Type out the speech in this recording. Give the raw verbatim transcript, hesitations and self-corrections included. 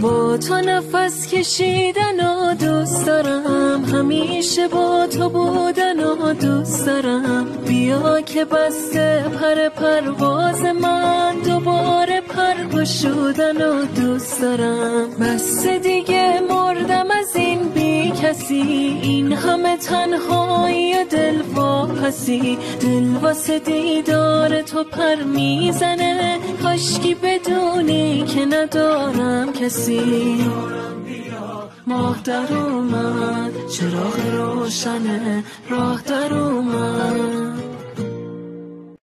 با تو نفس کشیدن و دوست دارم، همیشه با تو بودن و دوست دارم. بیا که بسته پر پرواز من، دوباره پر گشودن و دوست دارم. بس دیگه مردم از این بی کسی، این همه تنهایی و دل واپسی. دل واسه دیدار تو پر میزنه، کاشکی بدونی که ندارم کسی. ماه در اومد، چراغ روشنه، راه در اومد.